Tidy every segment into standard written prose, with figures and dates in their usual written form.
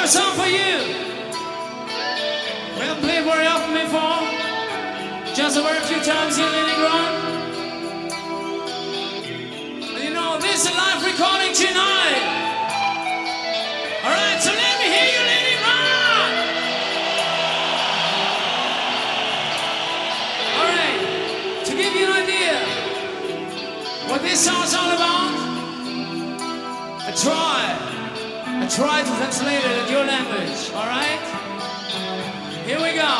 a song for you. We haven't played very often before. Just a very few times here in Leningrad. And you know, this is a live recording tonight. Alright, so let me hear you, Leningrad. Alright, to give you an idea what this song's all about, I try to translate it in your language, alright? Here we go.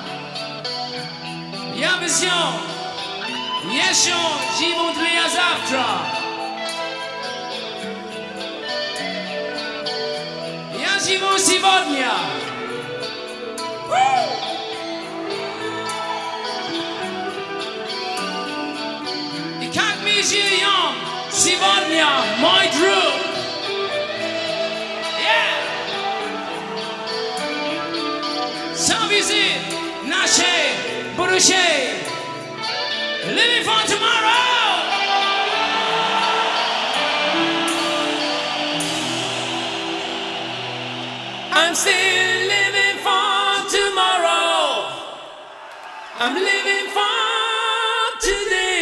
Я везем, еще живут ли я завтра? Я живу сегодня. И как мы живем сегодня, мой друг? Visit nasze будущее. Living for tomorrow. I'm still living for tomorrow. I'm living for today.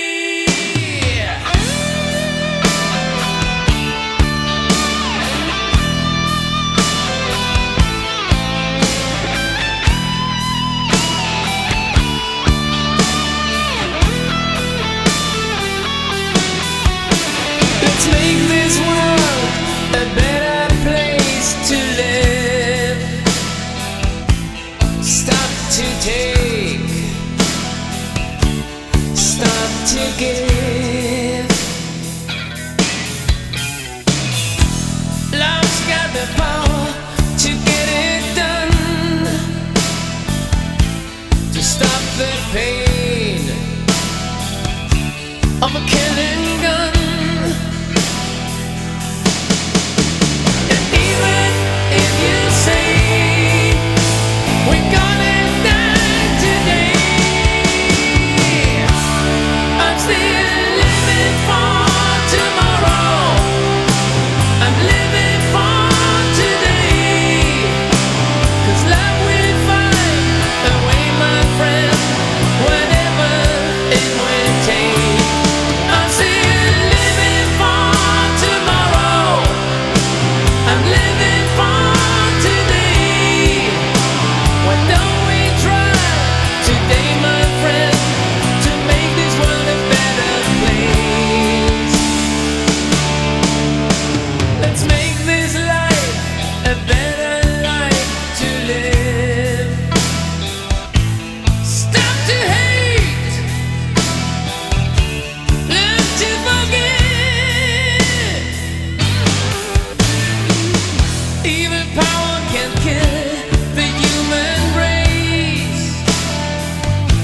Give. Love's got the power to get it done, to stop the pain of a killing gun. And even if you say we're gonna die today, I'm still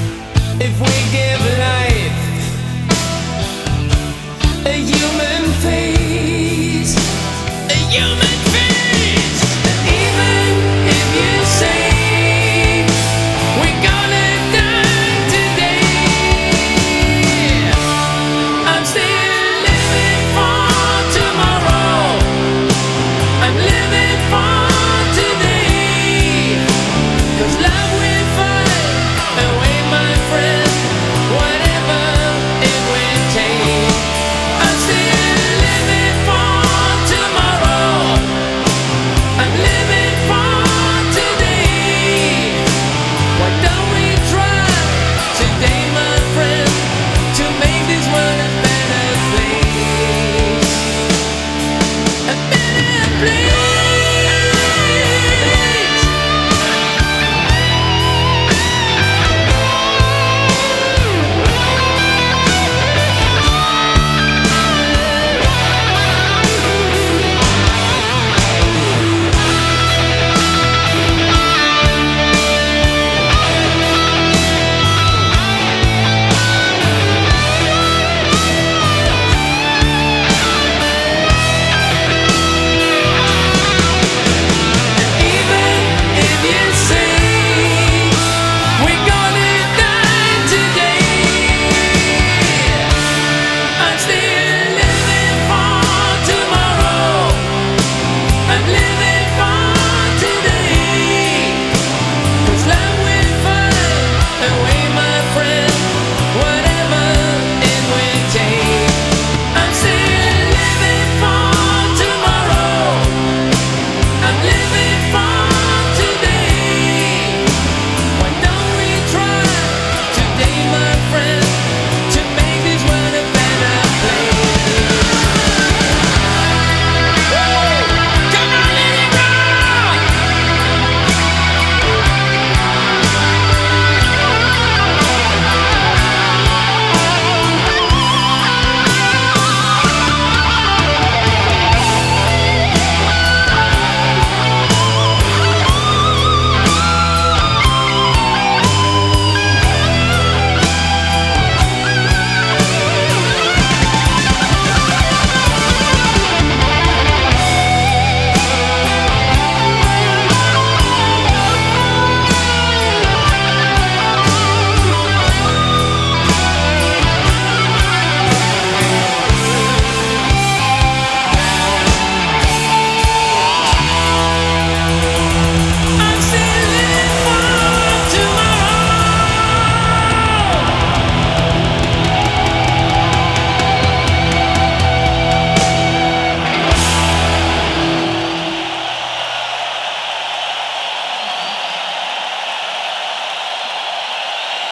if we give life a human face.